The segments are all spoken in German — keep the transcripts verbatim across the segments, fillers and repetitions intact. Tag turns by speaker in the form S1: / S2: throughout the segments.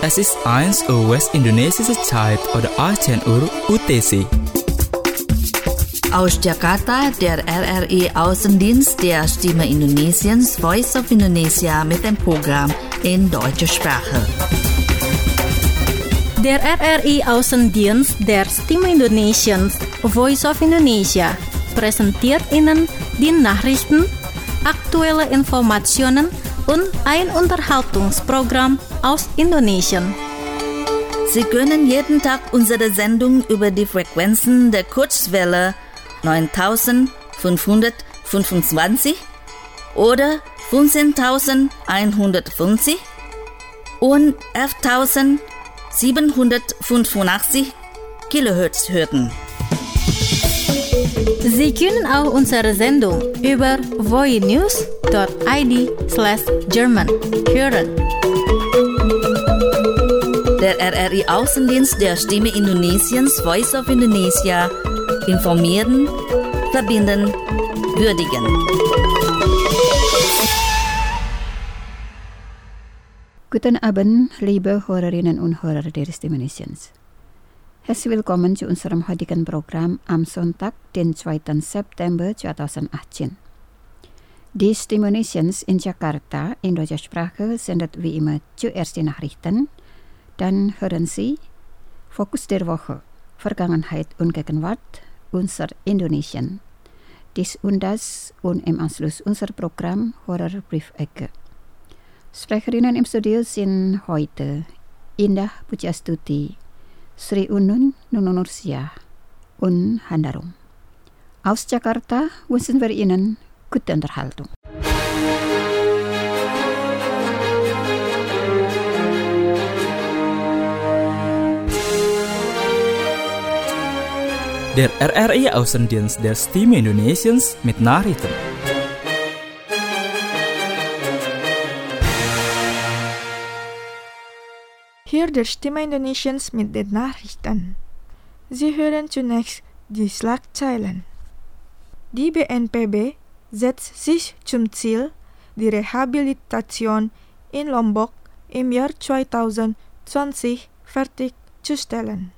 S1: Es ist eins Uhr westindonesische Zeit oder achtzehn Uhr U T C.
S2: Aus Jakarta, der R R I-Außendienst der Stimme Indonesiens Voice of Indonesia mit dem Programm in deutscher Sprache.
S3: Der R R I-Außendienst der Stimme Indonesiens Voice of Indonesia präsentiert Ihnen die Nachrichten, aktuelle Informationen und ein Unterhaltungsprogramm aus Indonesien.
S2: Sie können jeden Tag unsere Sendung über die Frequenzen der Kurzwelle neuntausendfünfhundertfünfundzwanzig oder fünfzehntausendzweihundertfünfzig und elftausendsiebenhundertfünfundachtzig Kilohertz hören.
S3: Sie können auch unsere Sendung über voinews dot i d slash German hören.
S2: Der R R I-Außendienst der Stimme Indonesiens Voice of Indonesia informieren, verbinden, würdigen.
S4: Guten Abend, liebe Hörerinnen und Hörer der Stimme Indonesiens. Herzlich willkommen zu unserem heutigen Programm am Sonntag, den zweiten September zweitausendachtzehn. Die Stimme Indonesiens in Jakarta in deutscher Sprache sendet wie immer zuerst die Nachrichten, dann hören Sie Fokus der Woche, Vergangenheit und Gegenwart, unser Indonesien. Dies und das und im Anschluss unser Programm Horrorbriefecke. Sprecherinnen im Studio sind heute Indah Pujastuti, Sri Unun Nununursia und Handarum. Aus Jakarta wünschen wir Ihnen gute Unterhaltung.
S1: Der R R I-Außendienst der Stimme Indonesiens mit Nachrichten.
S5: Hier der Stimme Indonesiens mit den Nachrichten. Sie hören zunächst die Schlagzeilen. Die B N P B setzt sich zum Ziel, die Rehabilitation in Lombok im Jahr zweitausendzwanzig fertigzustellen.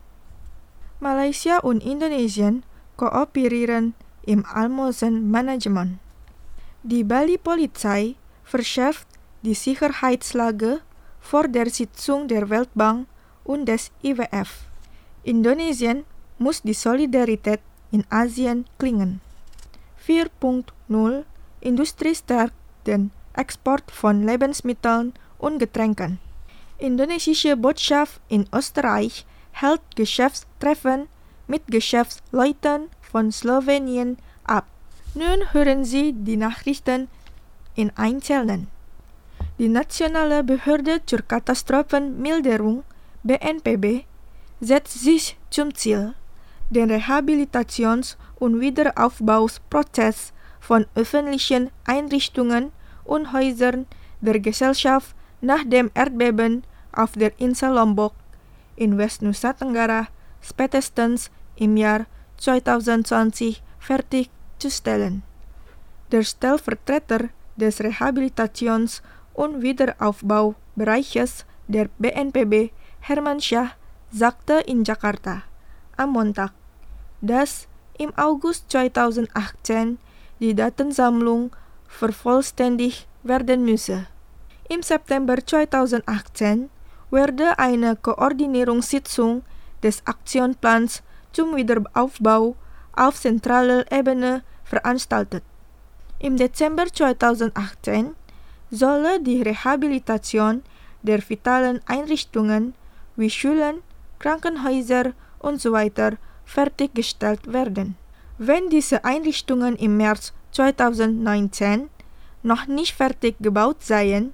S5: Malaysia und Indonesien kooperieren im Almosenmanagement. Die Bali-Polizei verschärft die Sicherheitslage vor der Sitzung der Weltbank und des I W F. Indonesien muss die Solidarität in Asien klingen. vier Punkt null Industrie stärkt den Export von Lebensmitteln und Getränken. Indonesische Botschaft in Österreich hält Geschäftstreffen mit Geschäftsleuten von Slowenien ab. Nun hören Sie die Nachrichten in Einzelnen. Die Nationale Behörde zur Katastrophenmilderung B N P B setzt sich zum Ziel, den Rehabilitations- und Wiederaufbauprozess von öffentlichen Einrichtungen und Häusern der Gesellschaft nach dem Erdbeben auf der Insel Lombok in Westnusa Tenggara spätestens im Jahr zweitausendzwanzig fertigzustellen. Der Stellvertreter des Rehabilitations- und Wiederaufbaubereiches der B N P B, Herman Syah, sagte in Jakarta am Montag, dass im August zweitausendachtzehn die Datensammlung vervollständigt werden müsse. Im September zweitausendachtzehn wurde eine Koordinierungssitzung des Aktionsplans zum Wiederaufbau auf zentraler Ebene veranstaltet. Im Dezember zweitausendachtzehn solle die Rehabilitation der vitalen Einrichtungen wie Schulen, Krankenhäuser und so weiter fertiggestellt werden. Wenn diese Einrichtungen im März zweitausendneunzehn noch nicht fertig gebaut seien,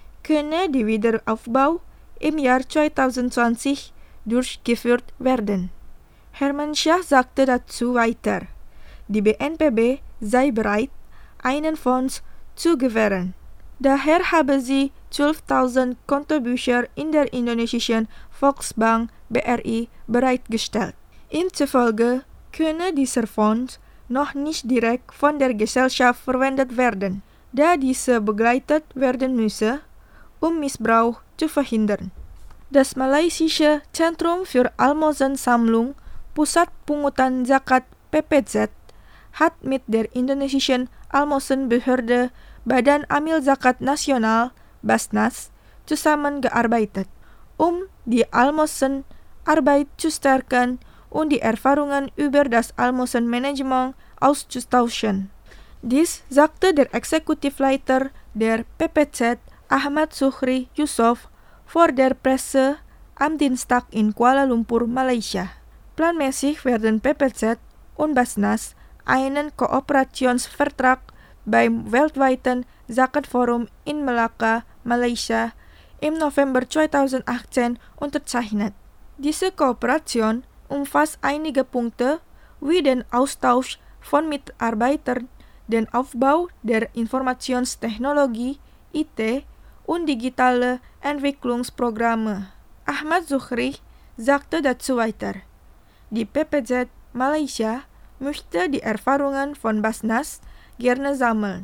S5: könne der Wiederaufbau im Jahr zweitausendzwanzig durchgeführt werden. Herman Syah sagte dazu weiter, die B N P B sei bereit, einen Fonds zu gewähren. Daher habe sie zwölftausend Kontobücher in der indonesischen Volksbank B R I bereitgestellt. Ihm zufolge könne dieser Fonds noch nicht direkt von der Gesellschaft verwendet werden, da diese begleitet werden müsse, um Missbrauch zu verhindern. Das Malaysische Zentrum für Almosensammlung, Pusat Pungutan Zakat P P Z, hat mit der indonesischen Almosenbehörde Badan Amil Zakat Nasional, Basnas, zusammengearbeitet, um die Almosenarbeit zu stärken und die Erfahrungen über das Almosenmanagement auszutauschen. Dies sagte der Exekutivleiter der P P Z, Ahmad Zuhri Yusof, vor der Presse am Dienstag in Kuala Lumpur, Malaysia. Planmäßig werden P P Z und Basnas einen Kooperationsvertrag beim weltweiten Zakatforum in Melaka, Malaysia im November zweitausendachtzehn unterzeichnet. Diese Kooperation umfasst einige Punkte wie den Austausch von Mitarbeitern, den Aufbau der Informationstechnologie I T und digitale Entwicklungsprogramme. Ahmad Zuhri sagte dazu weiter, die P P Z Malaysia möchte die Erfahrungen von Basnas gerne sammeln,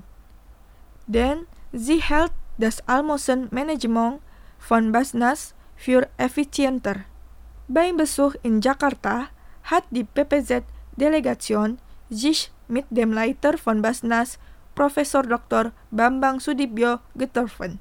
S5: denn sie hält das Almosenmanagement von Basnas für effizienter. Beim Besuch in Jakarta hat die P P Z-Delegation sich mit dem Leiter von Basnas, Professor Doktor Bambang Sudibyo, getroffen,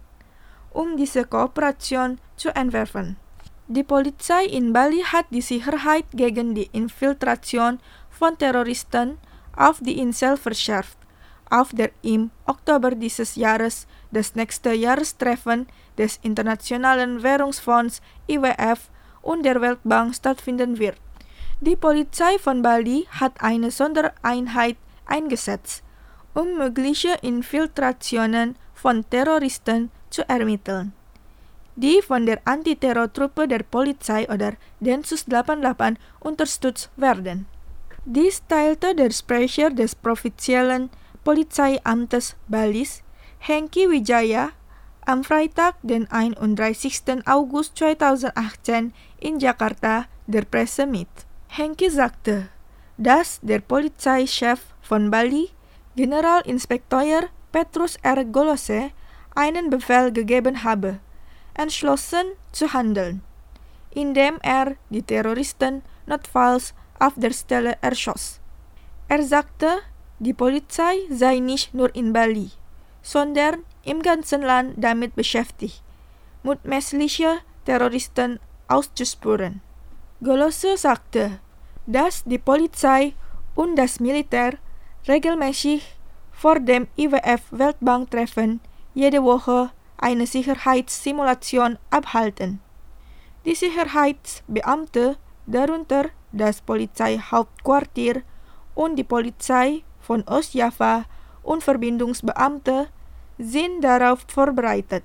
S5: um diese Kooperation zu entwerfen. Die Polizei in Bali hat die Sicherheit gegen die Infiltration von Terroristen auf die Insel verschärft, auf der im Oktober dieses Jahres das nächste Jahrestreffen des Internationalen Währungsfonds I W F und der Weltbank stattfinden wird. Die Polizei von Bali hat eine Sondereinheit eingesetzt, um mögliche Infiltrationen von Terroristen zu ermitteln, die von der Antiterrortruppe der Polizei oder Densus delapan puluh delapan unterstützt werden. Dies teilte der Sprecher des provinziellen Polizeiamtes Balis, Hengki Wijaya, am Freitag, den einunddreißigsten August zweitausendachtzehn in Jakarta der Presse mit. Hengki sagte, dass der Polizeichef von Bali, Generalinspekteur Petrus R. Golose, einen Befehl gegeben habe, entschlossen zu handeln, indem er die Terroristen notfalls auf der Stelle erschoss. Er sagte, die Polizei sei nicht nur in Bali, sondern im ganzen Land damit beschäftigt, mutmaßliche Terroristen auszuspüren. Golose sagte, dass die Polizei und das Militär regelmäßig vor dem I W F-Weltbank-Treffen jede Woche eine Sicherheitssimulation abhalten. Die Sicherheitsbeamte, darunter das Polizeihauptquartier und die Polizei von Ostjava und Verbindungsbeamte, sind darauf vorbereitet,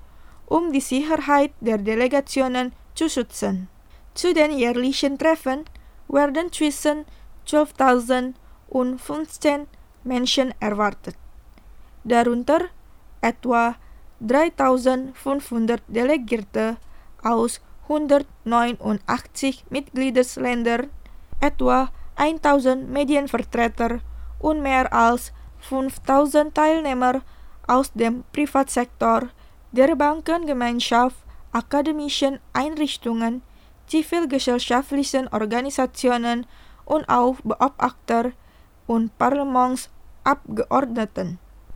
S5: um die Sicherheit der Delegationen zu schützen. Zu den jährlichen Treffen werden zwischen zwölftausend und fünfzehntausend Menschen erwartet, darunter etwa dreitausendfünfhundert Delegierte aus hundertneunundachtzig Mitgliedsländern, etwa tausend Medienvertreter und mehr als fünftausend Teilnehmer aus dem Privatsektor, der Bankengemeinschaft, akademischen Einrichtungen, zivilgesellschaftlichen Organisationen und auch Beobachter und Parlamentsabgeordneten.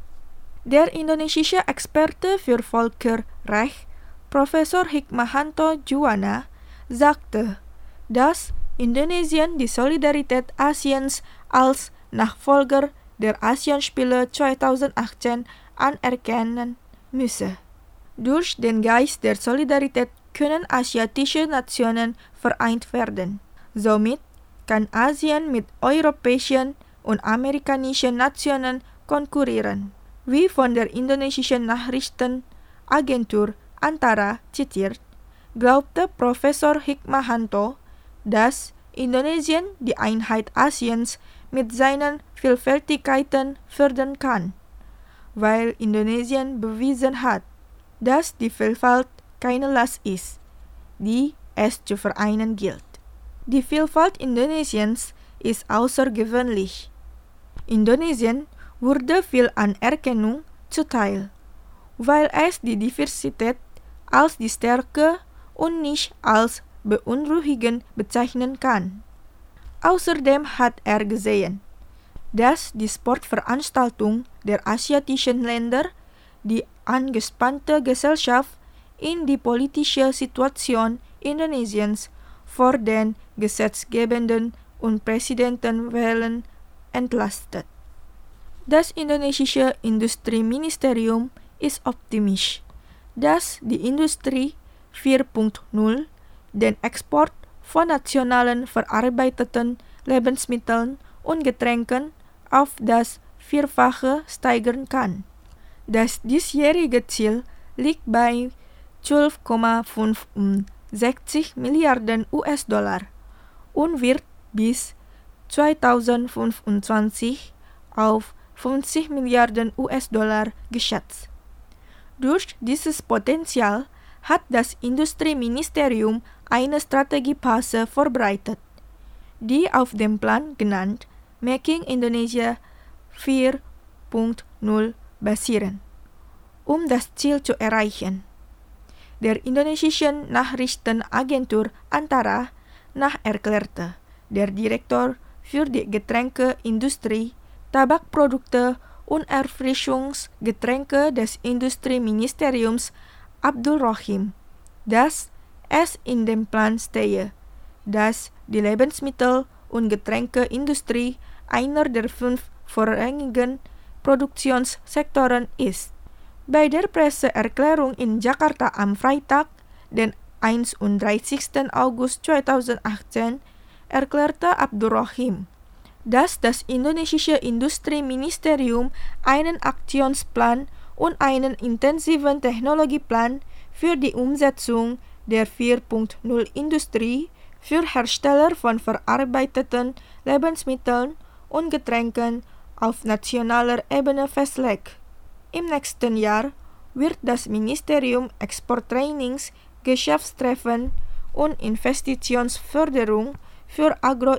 S5: Der indonesische Experte für Völkerrecht, Professor Hikmahanto Juwana, sagte, dass Indonesien die Solidarität Asiens als Nachfolger der Asienspiele zweitausendachtzehn anerkennen müsse. Durch den Geist der Solidarität können asiatische Nationen vereint werden. Somit kann Asien mit europäischen und amerikanischen Nationen konkurrieren. Wie von der indonesischen Nachrichtenagentur Antara zitiert, glaubte Professor Hikmahanto, dass Indonesien die Einheit Asiens mit seinen Vielfältigkeiten fördern kann, weil Indonesien bewiesen hat, dass die Vielfalt keine Last ist, die es zu vereinen gilt. Die Vielfalt Indonesiens ist außergewöhnlich. Indonesien wurde viel Anerkennung zuteil, weil es die Diversität als die Stärke und nicht als beunruhigend bezeichnen kann. Außerdem hat er gesehen, dass die Sportveranstaltung der asiatischen Länder die angespannte Gesellschaft in die politische Situation Indonesiens vor den gesetzgebenden und Präsidentenwahlen entlastet. Das indonesische Industrieministerium ist optimistisch, dass die Industrie vier Punkt null den Export von nationalen verarbeiteten Lebensmitteln und Getränken auf das Vierfache steigern kann. Das diesjährige Ziel liegt bei zwölf Komma fünfundsechzig Milliarden U S-Dollar und wird bis zweitausendfünfundzwanzig auf fünfzig Milliarden U S-Dollar geschätzt. Durch dieses Potenzial hat das Industrieministerium eine Strategiephase vorbereitet, die auf dem Plan genannt Making Indonesia vier Punkt null basieren, um das Ziel zu erreichen. Der indonesischen Nachrichtenagentur Antara nach erklärte der Direktor für die Getränkeindustrie, Tabakprodukte und Erfrischungsgetränke des Industrieministeriums Abdul Rohim, dass es in dem Plan stehe, dass die Lebensmittel- und Getränkeindustrie einer der fünf vorrangigen Produktionssektoren ist. Bei der Presseerklärung in Jakarta am Freitag, den einunddreißigsten August zweitausendachtzehn, erklärte Abdul Rohim, dass das indonesische Industrieministerium einen Aktionsplan und einen intensiven Technologieplan für die Umsetzung der vier Punkt null Industrie für Hersteller von verarbeiteten Lebensmitteln und Getränken auf nationaler Ebene festlegt. Im nächsten Jahr wird das Ministerium Exporttrainings, Geschäftstreffen und Investitionsförderung für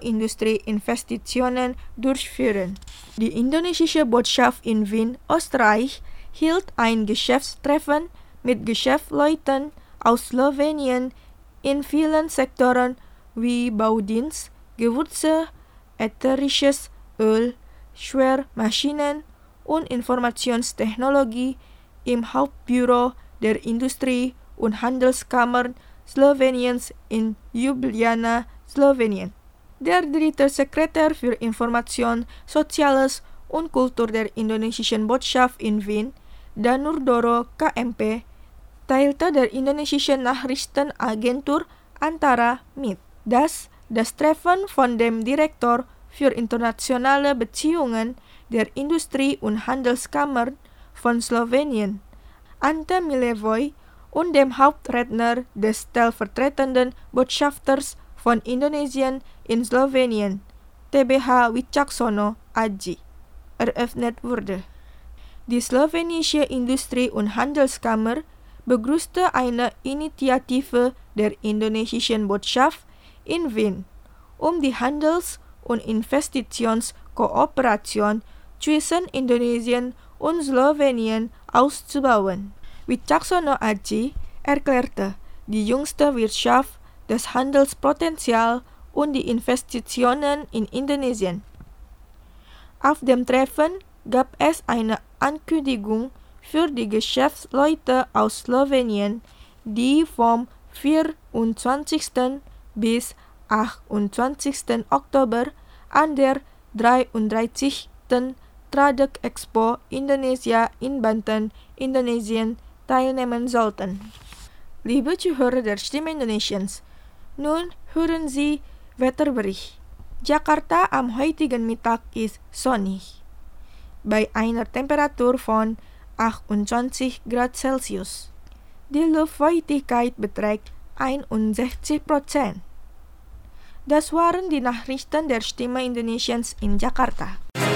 S5: Agroindustrieinvestitionen durchführen. Die indonesische Botschaft in Wien, Österreich, hielt ein Geschäftstreffen mit Geschäftsleuten aus Slowenien in vielen Sektoren wie Baudienst, Gewürze, ätherisches Öl, Schwermaschinen und Informationstechnologie im Hauptbüro der Industrie- und Handelskammern Sloweniens in Ljubljana, Slowenien. Der dritte Sekretär für Information, Soziales und Kultur der indonesischen Botschaft in Wien, Danurdoro K M P, teilte der indonesischen Nachrichtenagentur Antara mit, dass das Treffen von dem Direktor für internationale Beziehungen der Industrie- und Handelskammern von Slowenien, Ante Milevoj, und dem Hauptredner des stellvertretenden Botschafters von Indonesien in Slowenien, T B H Wicaksono Aji, eröffnet wurde. Die slowenische Industrie- und Handelskammer begrüßte eine Initiative der indonesischen Botschaft in Wien, um die Handels- und Investitionskooperation zwischen Indonesien und Slowenien auszubauen. Wicaksono Aji erklärte die jüngste Wirtschaft, das Handelspotenzial und die Investitionen in Indonesien. Auf dem Treffen gab es eine Ankündigung für die Geschäftsleute aus Slowenien, die vom vierundzwanzigsten bis achtundzwanzigsten Oktober an der dreiunddreißigsten Tradek Expo Indonesia in Banten, Indonesien, teilnehmen sollten. Liebe Zuhörer der Stimme Indonesiens, nun hören Sie Wetterbericht. Jakarta am heutigen Mittag ist sonnig, bei einer Temperatur von achtundzwanzig Grad Celsius. Die Luftfeuchtigkeit beträgt einundsechzig Prozent. Das waren die Nachrichten der Stimme Indonesiens in Jakarta.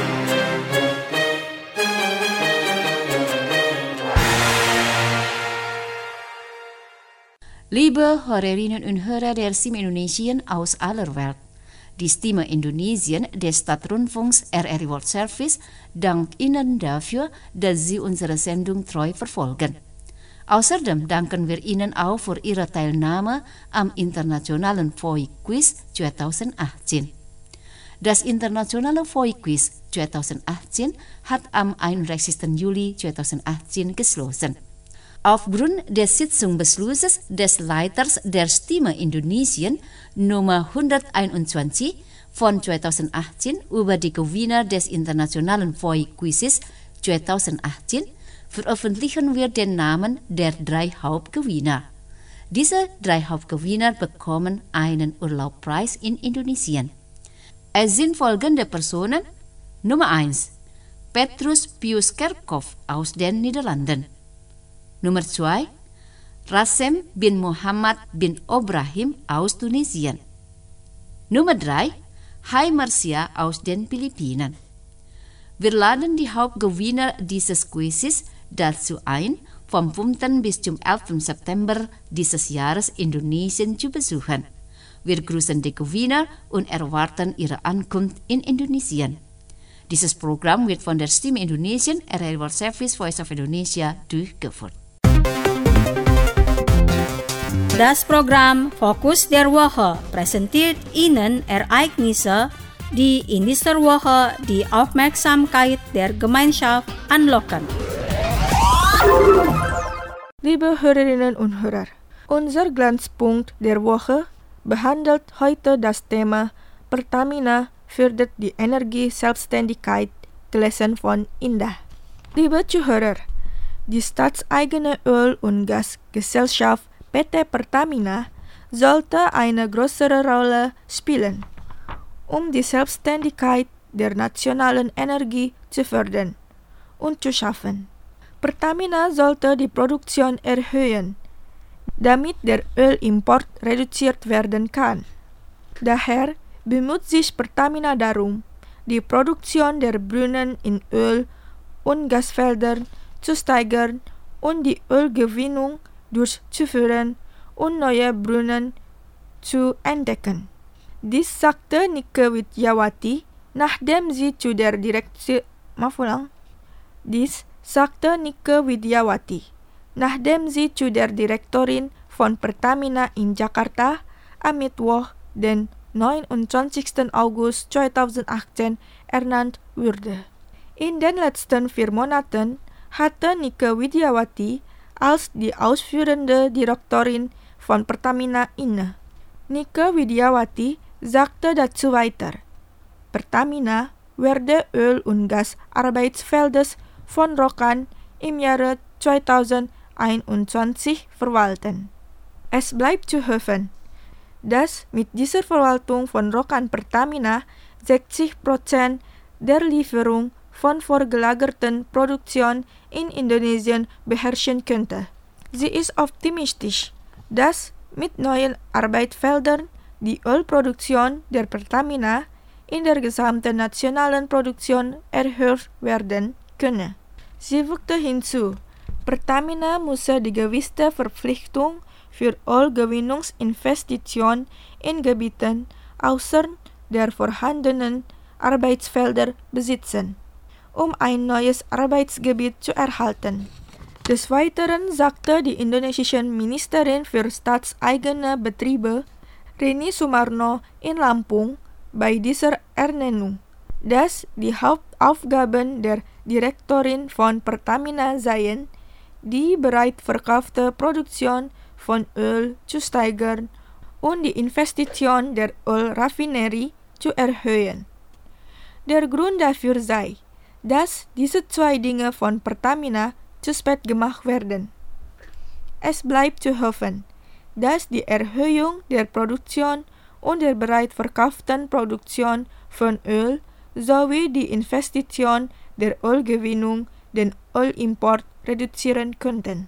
S6: Liebe Hörerinnen und Hörer der Stimme Indonesien aus aller Welt, die Stimme Indonesien des Staatsrundfunks R R I World Service dankt Ihnen dafür, dass Sie unsere Sendung treu verfolgen. Außerdem danken wir Ihnen auch für Ihre Teilnahme am internationalen V O I Quiz zwanzig achtzehn. Das internationale V O I Quiz zwanzig achtzehn hat am einunddreißigsten Juli zweitausendachtzehn geschlossen. Aufgrund des Sitzungsbeschlusses des Leiters der Stimme Indonesien Nummer hunderteinundzwanzig von zweitausendachtzehn über die Gewinner des internationalen V O I Quizzes zweitausendachtzehn veröffentlichen wir den Namen der drei Hauptgewinner. Diese drei Hauptgewinner bekommen einen Urlaubpreis in Indonesien. Es sind folgende Personen. Nummer eins. Petrus Pius Kerkhoff aus den Niederlanden. Nummer zwei. Rassem bin Muhammad bin Obrahim aus Tunesien. Nummer drei. Hai Marcia aus den Philippinen. Wir laden die Hauptgewinner dieses Quizzes dazu ein, vom fünften bis zum elften September dieses Jahres Indonesien zu besuchen. Wir grüßen die Gewinner und erwarten ihre Ankunft in Indonesien. Dieses Programm wird von der Stimme Indonesien, R L World Service Voice of Indonesia, durchgeführt.
S3: Das Programm Fokus der Woche präsentiert Ihnen Ereignisse, die in dieser Woche die Aufmerksamkeit der Gemeinschaft anlocken.
S5: Liebe Hörerinnen und Hörer, unser Glanzpunkt der Woche behandelt heute das Thema Pertamina fördert die Energieselbstständigkeit, gelesen von Indah. Liebe Zuhörer, die staatseigene Öl- und Gasgesellschaft P T Pertamina sollte eine größere Rolle spielen, um die Selbstständigkeit der nationalen Energie zu fördern und zu schaffen. Pertamina sollte die Produktion erhöhen, damit der Ölimport reduziert werden kann. Daher bemüht sich Pertamina darum, die Produktion der Brunnen in Öl- und Gasfeldern zu steigern und die Ölgewinnung durchzuführen und neue Brunnen zu entdecken. Dies sagte Nike Widyawati, nachdem sie zu der Direktion Dies sagte Nike Widyawati, nachdem sie zu der Direktorin von Pertamina in Jakarta am Mittwoch, den neunundzwanzigsten August zweitausendachtzehn, ernannt wurde. In den letzten vier Monaten hatte Nike Widyawati als die ausführende Direktorin von Pertamina inne. Nike Widyawati sagte dazu weiter, Pertamina werde Öl- und Gasarbeitsfelder von Rokan im Jahre zweitausendeinundzwanzig verwalten. Es bleibt zu hoffen, dass mit dieser Verwaltung von Rokan Pertamina sechzig Prozent der Lieferung von vorgelagerten Produktion in Indonesien beherrschen könnte. Sie ist optimistisch, dass mit neuen Arbeitsfeldern die Ölproduktion der Pertamina in der gesamten nationalen Produktion erhöht werden könne. Sie fügte hinzu, Pertamina müsse die gewisse Verpflichtung für Ölgewinnungsinvestitionen in Gebieten außer der vorhandenen Arbeitsfelder besitzen, um ein neues Arbeitsgebiet zu erhalten. Des Weiteren sagte die indonesische Ministerin für staatseigene Betriebe, Rini Sumarno, in Lampung bei dieser Ernennung, dass die Hauptaufgaben der Direktorin von Pertamina seien, die bereits verkaufte Produktion von Öl zu steigern und die Investition der Ölraffinerie zu erhöhen. Der Grund dafür sei, dass diese zwei Dinge von Pertamina zu spät gemacht werden. Es bleibt zu hoffen, dass die Erhöhung der Produktion und der bereits verkauften Produktion von Öl sowie die Investition der Ölgewinnung den Ölimport reduzieren könnten.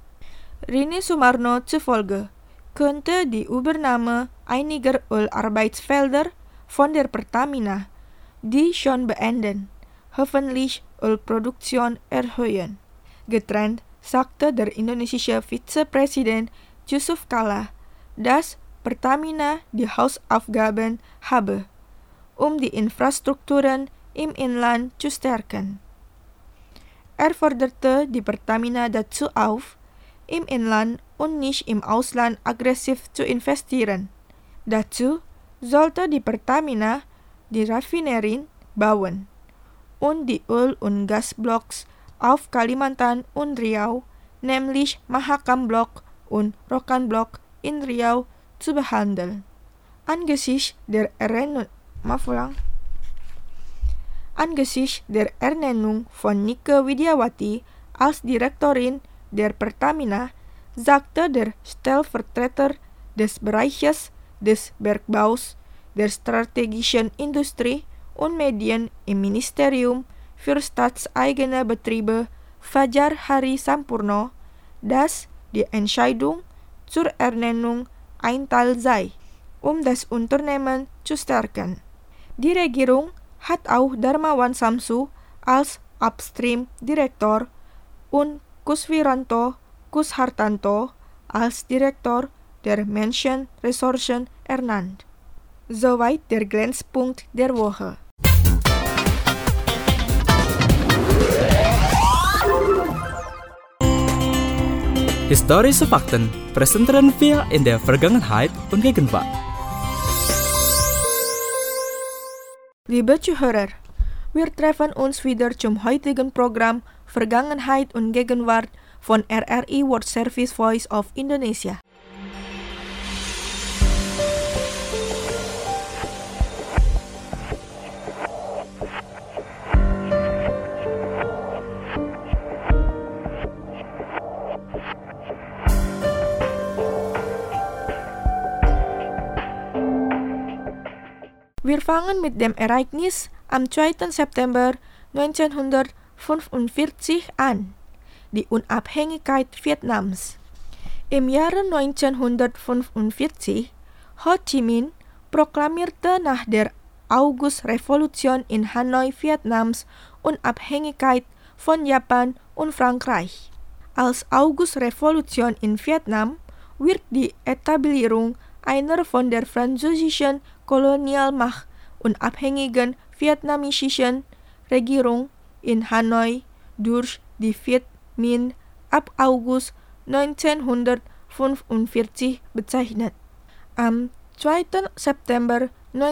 S5: Rini Sumarno zufolge könnte die Übernahme einiger Ölarbeitsfelder von der Pertamina, die schon beenden, hoffentlich Ölproduktion erhöhen. Getrennt sagte der indonesische Vizepräsident Yusuf Kala, dass Pertamina die Hausaufgaben habe, um die Infrastrukturen im Inland zu stärken. Er forderte die Pertamina dazu auf, im Inland und nicht im Ausland aggressiv zu investieren. Dazu sollte die Pertamina die Raffinerien bauen und die Öl- und Gasblocks auf Kalimantan und Riau, nämlich Mahakam-Block und Rokan-Block in Riau, zu behandeln. Angesichts der Ernennung, Angesichts der Ernennung von Nike Widiawati als Direktorin der Pertamina sagte der Stellvertreter des Bereiches des Bergbaus, der strategischen Industrie und Medien im Ministerium für staatseigene Betriebe Fajar Hari Sampurno, dass die Entscheidung zur Ernennung ein Teil sei, um das Unternehmen zu stärken. Die Regierung hat auch Darmawan Samsu als Upstream-Direktor und Kuswiranto Kushartanto als Direktor der Menschenressourcen ernannt. Soweit der Glänzpunkt der Woche.
S1: Historische Fakten präsentieren wir in der Vergangenheit und Gegenwart.
S5: Liebe Zuhörer, wir treffen uns wieder zum heutigen Programm Vergangenheit und Gegenwart von R R I World Service Voice of Indonesia. Wir fangen mit dem Ereignis am zweiten September neunzehnhundertfünfundvierzig an, die Unabhängigkeit Vietnams. Im Jahre neunzehnhundertfünfundvierzig Ho Chi Minh proklamierte nach der August-Revolution in Hanoi Vietnams Unabhängigkeit von Japan und Frankreich. Als August-Revolution in Vietnam wird die Etablierung einer von der französischen Kolonialmacht unabhängigen vietnamesischen Regierung in Hanoi durch die Viet Minh ab August neunzehnhundertfünfundvierzig bezeichnet. Am zweiten September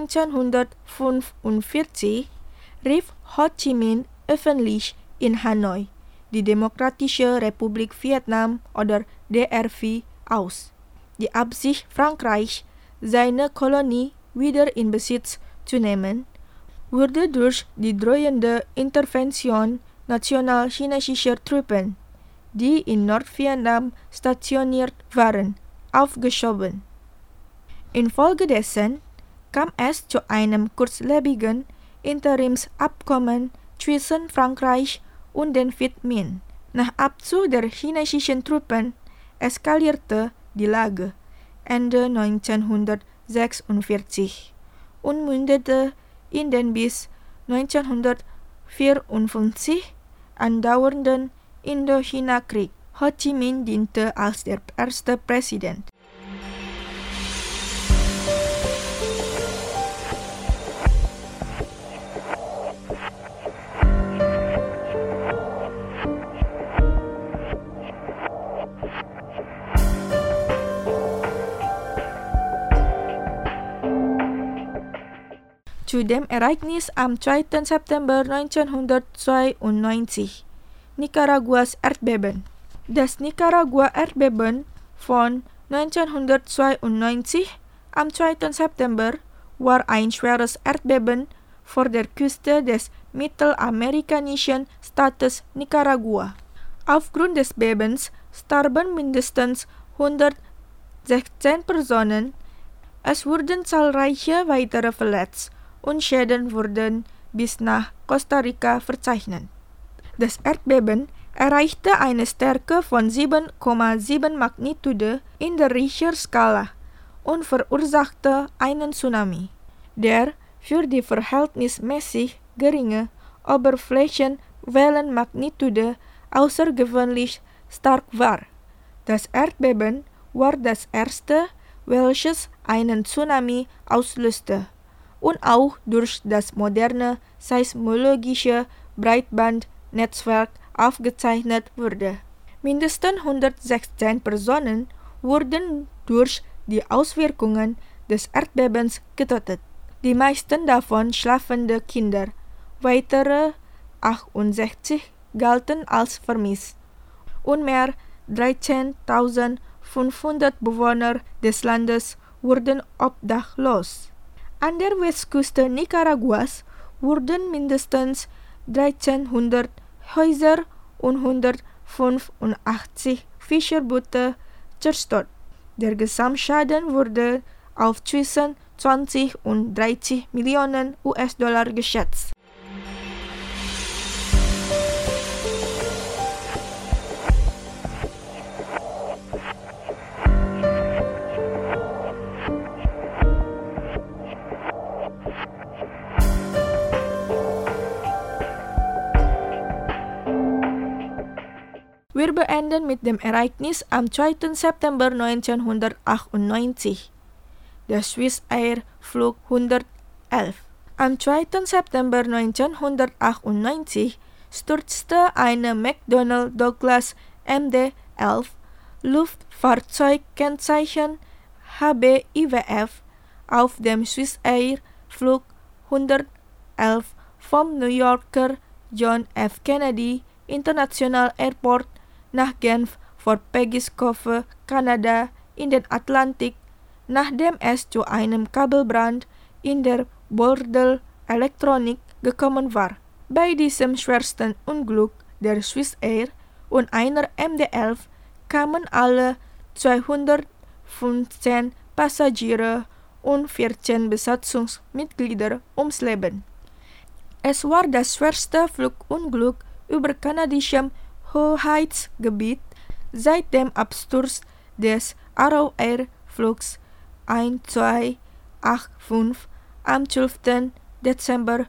S5: neunzehnhundertfünfundvierzig rief Ho Chi Minh öffentlich in Hanoi die Demokratische Republik Vietnam oder D R V aus. Die Absicht Frankreichs, seine Kolonie wieder in Besitz zu nehmen, wurde durch die drohende Intervention national-chinesischer Truppen, die in Nordvietnam stationiert waren, aufgeschoben. Infolgedessen kam es zu einem kurzlebigen Interimsabkommen zwischen Frankreich und den Viet Minh. Nach Abzug der chinesischen Truppen eskalierte die Lage Ende neunzehnhundertsechsundvierzig und mündete in den bis neunzehnhundertvierundfünfzig andauernden Indochina-Krieg. Ho Chi Minh diente als der erste Präsident. Zu dem Ereignis am zweiten September neunzehnhundertzweiundneunzig, Nicaraguas Erdbeben. Das Nicaragua-Erdbeben von neunzehnhundertzweiundneunzig am zweiten September war ein schweres Erdbeben vor der Küste des mittelamerikanischen Staates Nicaragua. Aufgrund des Bebens starben mindestens hundertsechzehn Personen, es wurden zahlreiche weitere verletzt und Schäden wurden bis nach Costa Rica verzeichnet. Das Erdbeben erreichte eine Stärke von sieben Komma sieben Magnitude in der Richter-Skala und verursachte einen Tsunami, der für die verhältnismäßig geringe Oberflächenwellenmagnitude außergewöhnlich stark war. Das Erdbeben war das erste, welches einen Tsunami auslöste und auch durch das moderne seismologische Breitbandnetzwerk aufgezeichnet wurde. Mindestens hundertsechzehn Personen wurden durch die Auswirkungen des Erdbebens getötet. Die meisten davon schlafende Kinder. Weitere achtundsechzig galten als vermisst. Und mehr dreizehntausendfünfhundert Bewohner des Landes wurden obdachlos. An der Westküste Nicaraguas wurden mindestens dreizehnhundert Häuser und hundertfünfundachtzig Fischerboote zerstört. Der Gesamtschaden wurde auf zwischen zwanzig und dreißig Millionen U S-Dollar geschätzt. Wir beenden mit dem Ereignis am zweiten September neunzehnhundertachtundneunzig. Der Swiss Air Flug hundertelf. Am zweiten September neunzehnhundertachtundneunzig stürzte eine McDonnell Douglas M D elf Luftfahrzeugkennzeichen H B I W F auf dem Swiss Air Flug hundertelf vom New Yorker John F. Kennedy International Airport nach Genf vor Peggy's Cove, Kanada in den Atlantik, nachdem es zu einem Kabelbrand in der Bordelelektronik gekommen war. Bei diesem schwersten Unglück der Swiss Air und einer M D elf kamen alle zweihundertfünfzehn Passagiere und vierzehn Besatzungsmitglieder ums Leben. Es war das schwerste Flugunglück über kanadischem Hoheitsgebiet seit dem Absturz des Arrow Air Flugs zwölfhundertfünfundachtzig am zwölften Dezember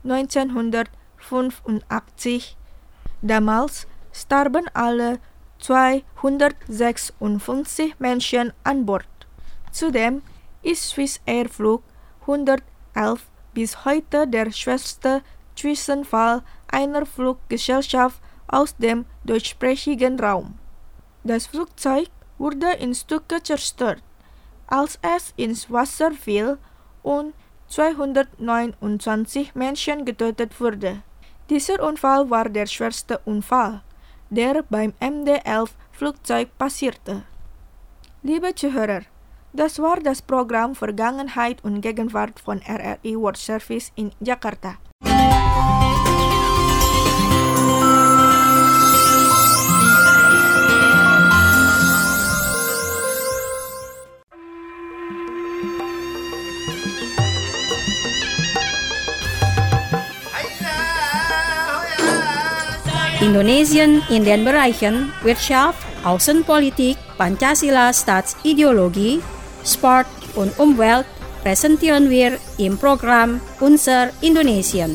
S5: neunzehnhundertfünfundachtzig. Damals starben alle zweihundertsechsundfünfzig Menschen an Bord. Zudem ist Swiss Air Flug hundertelf bis heute der schwerste Zwischenfall einer Fluggesellschaft aus dem deutschsprachigen Raum. Das Flugzeug wurde in Stücke zerstört, als es ins Wasser fiel und zweihundertneunundzwanzig Menschen getötet wurde. Dieser Unfall war der schwerste Unfall, der beim M D elf Flugzeug passierte. Liebe Zuhörer, das war das Programm Vergangenheit und Gegenwart von R R I World Service in Jakarta.
S3: Indonesien in den Bereichen Wirtschaft, Außenpolitik, Pancasila Staatsideologie, Sport und Umwelt präsentieren wir im Programm Unser Indonesien.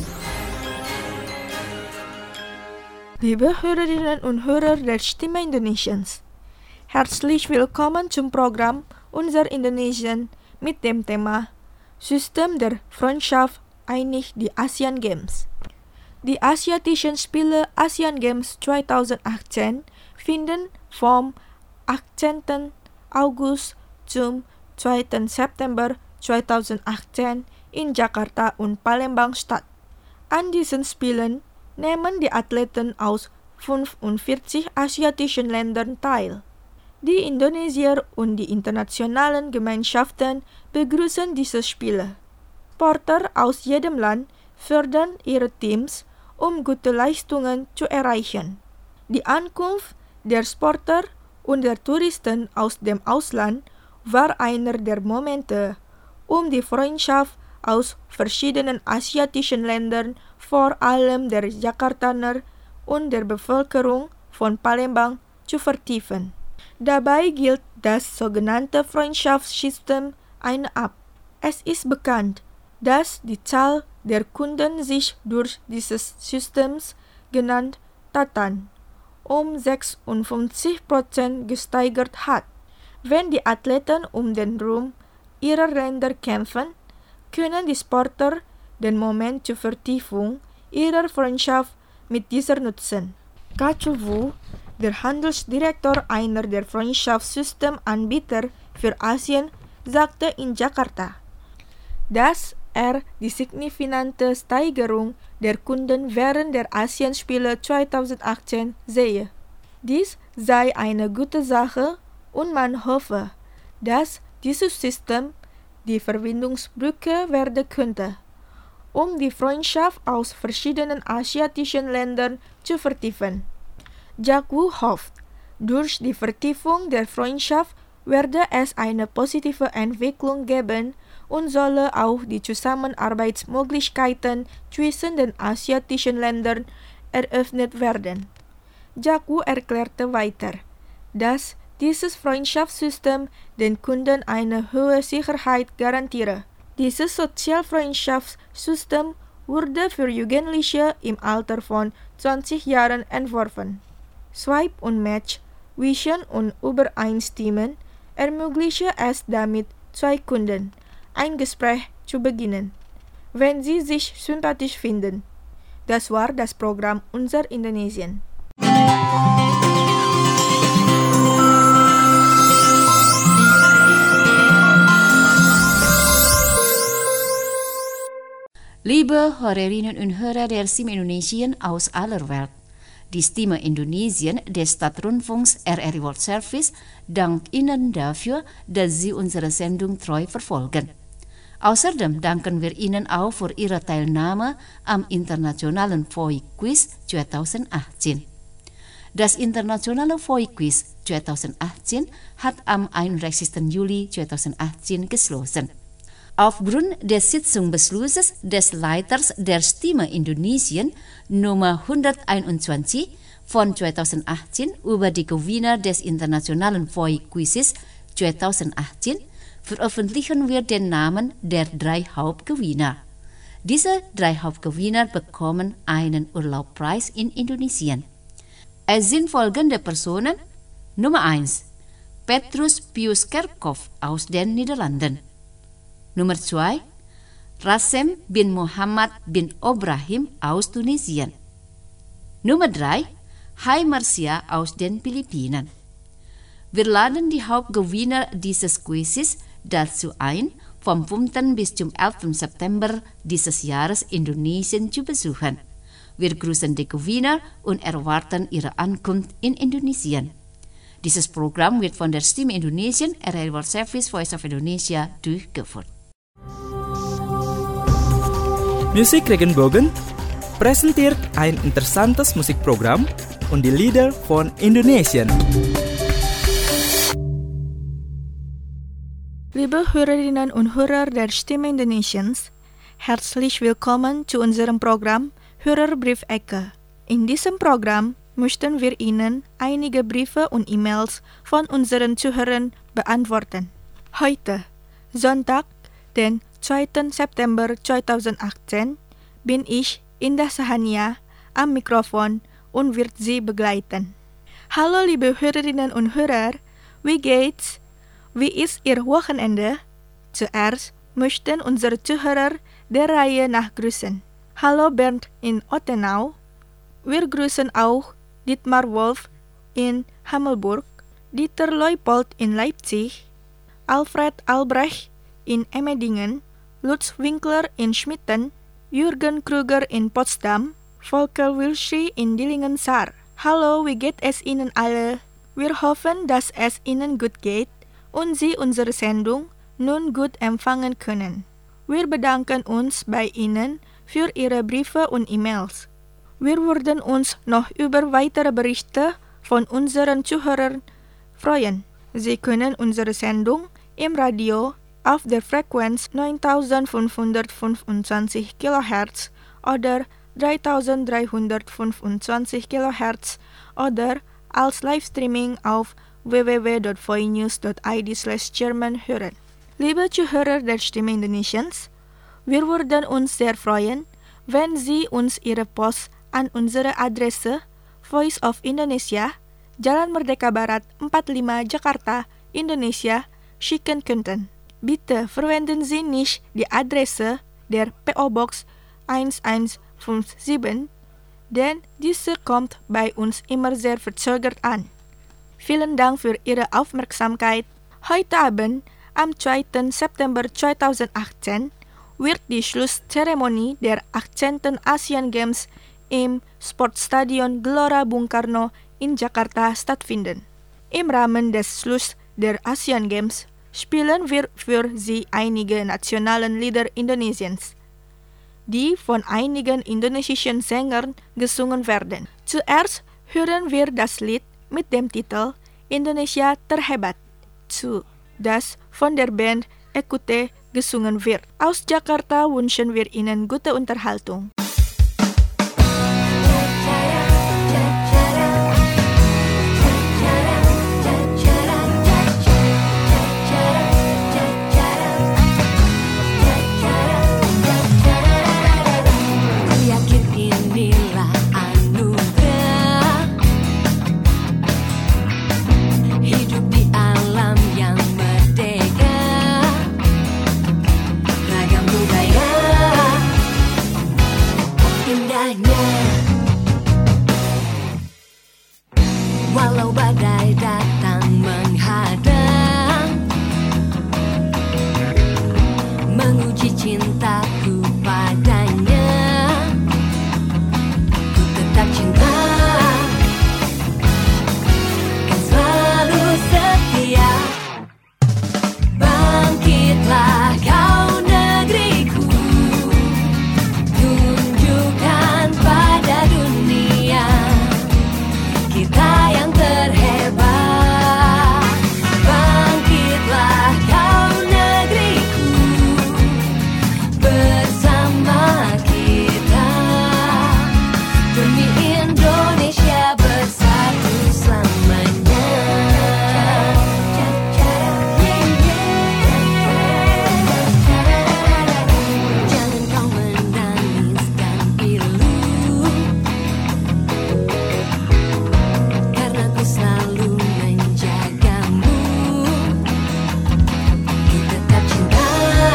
S5: Liebe Hörerinnen und Hörer der Stimme Indonesiens, herzlich willkommen zum Programm Unser Indonesien mit dem Thema System der Freundschaft einig die ASEAN Games. Die Asiatischen Spiele ASEAN Games zweitausendachtzehn finden vom achtzehnten August zum zweiten September zweitausendachtzehn in Jakarta und Palembang statt. An diesen Spielen nehmen die Athleten aus fünfundvierzig asiatischen Ländern teil. Die Indonesier und die internationalen Gemeinschaften begrüßen diese Spiele. Sportler aus jedem Land fördern ihre Teams, um gute Leistungen zu erreichen. Die Ankunft der Sportler und der Touristen aus dem Ausland war einer der Momente, um die Freundschaft aus verschiedenen asiatischen Ländern, vor allem der Jakartaner und der Bevölkerung von Palembang, zu vertiefen. Dabei gilt das sogenannte Freundschaftssystem ein ab. Es ist bekannt, dass die Zahl der Kunden sich durch dieses Systems, genannt Tatan, um sechsundfünfzig Prozent gesteigert hat. Wenn die Athleten um den Ruhm ihrer Länder kämpfen, können die Sportler den Moment zur Vertiefung ihrer Freundschaft mit dieser nutzen. Ka Chul Wu, Der Handelsdirektor einer der Freundschaftssystem-Anbieter für Asien sagte in Jakarta, dass er die signifikante Steigerung der Kunden während der Asienspiele zwanzig achtzehn sehe. Dies sei eine gute Sache und man hoffe, dass dieses System die Verbindungsbrücke werden könnte, um die Freundschaft aus verschiedenen asiatischen Ländern zu vertiefen. Jakwu hofft, durch die Vertiefung der Freundschaft werde es eine positive Entwicklung geben und solle auch die Zusammenarbeitsmöglichkeiten zwischen den asiatischen Ländern eröffnet werden. Jakwu erklärte weiter, dass dieses Freundschaftssystem den Kunden eine hohe Sicherheit garantiere. Dieses Sozialfreundschaftssystem wurde für Jugendliche im Alter von zwanzig Jahren entworfen. Swipe und Match, Vision und Übereinstimmen ermögliche es damit zwei Kunden, ein Gespräch zu beginnen, wenn sie sich sympathisch finden. Das war das Programm Unser Indonesien.
S6: Liebe Hörerinnen und Hörer der Stimme Indonesien aus aller Welt, die Stimme Indonesien des Staatsrundfunks R R I World Service dankt Ihnen dafür, dass Sie unsere Sendung treu verfolgen. Außerdem danken wir Ihnen auch für Ihre Teilnahme am internationalen V O I Quiz zwanzig achtzehn. Das internationale V O I Quiz zwanzig achtzehn hat am einunddreißigsten Juli zweitausendachtzehn geschlossen. Aufgrund des Sitzungsbeschlusses des Leiters der Stimme Indonesien Nummer hunderteinundzwanzig von zweitausendachtzehn über die Gewinner des internationalen V O I Quizzes zweitausendachtzehn veröffentlichen wir den Namen der drei Hauptgewinner. Diese drei Hauptgewinner bekommen einen Urlaubspreis in Indonesien. Es sind folgende Personen. Nummer eins. Petrus Pius Kerkhoff aus den Niederlanden. Nummer zwei. Rassem bin Muhammad bin Obrahim aus Tunesien. Nummer drei. Hai Marcia aus den Philippinen. Wir laden die Hauptgewinner dieses Quizzes dazu ein, vom fünften bis zum elften September dieses Jahres Indonesien zu besuchen. Wir grüßen die Gewinner und erwarten ihre Ankunft in Indonesien. Dieses Programm wird von der Stimme Indonesien, R R I World Service, Voice of Indonesia durchgeführt.
S1: Musik Regenbogen präsentiert ein interessantes Musikprogramm und die Lieder von Indonesien.
S5: Liebe Hörerinnen und Hörer der Stimme Indonesiens, herzlich willkommen zu unserem Programm Hörerbriefecke. In diesem Programm möchten wir Ihnen einige Briefe und E-Mails von unseren Zuhörern beantworten. Heute, Sonntag, den zweiten September zweitausendachtzehn, bin ich Indah Sahania am Mikrofon und wird Sie begleiten. Hallo liebe Hörerinnen und Hörer, wie geht's? Wie ist Ihr Wochenende? Zuerst möchten unsere Zuhörer der Reihe nach grüßen. Hallo Bernd in Ottenau. Wir grüßen auch Dietmar Wolf in Hammelburg, Dieter Leupold in Leipzig, Alfred Albrecht in Emmendingen, Lutz Winkler in Schmitten, Jürgen Kruger in Potsdam, Volker Wilschi in Dillingen-Saar. Hallo, wie geht es Ihnen alle? Wir hoffen, dass es Ihnen gut geht und Sie unsere Sendung nun gut empfangen können. Wir bedanken uns bei Ihnen für Ihre Briefe und E-Mails. Wir würden uns noch über weitere Berichte von unseren Zuhörern freuen. Sie können unsere Sendung im Radio auf der Frequenz neuntausendfünfhundertfünfundzwanzig Kilohertz oder dreitausenddreihundertfünfundzwanzig Kilohertz oder als Livestreaming auf w w w punkt voinews punkt i d slash German hören. Liebe Zuhörer der Stimme Indonesiens, wir würden uns sehr freuen, wenn Sie uns Ihre Post an unsere Adresse Voice of Indonesia, Jalan Merdeka Barat empat puluh lima Jakarta, Indonesia, schicken könnten. Bitte verwenden Sie nicht die Adresse der P O Box eins eins fünf sieben, denn diese kommt bei uns immer sehr verzögert an. Vielen Dank für Ihre Aufmerksamkeit. Heute Abend, am zweiten September zweitausendachtzehn, wird die Schlusszeremonie der achtzehnten Asian Games im Sportstadion Gelora Bung Karno in Jakarta stattfinden. Im Rahmen des Schluss der Asian Games spielen wir für Sie einige nationalen Lieder Indonesiens, die von einigen indonesischen Sängern gesungen werden. Zuerst hören wir das Lied mit dem Titel Indonesia Terhebat, zu, das von der Band Ekute gesungen wird. Aus Jakarta wünschen wir Ihnen gute Unterhaltung.
S7: Walau badai datang menghadang, menguji cintaku padanya, ku tetap cinta, kan selalu setia. Bangkitlah kau negeriku, tunjukkan pada dunia kita yang terhebat. Bangkitlah kau negeriku, bersama kita demi Indonesia bersatu selamanya. Jangan kau menangiskan pilu, karena ku selalu menjagamu. Ku tetap cinta,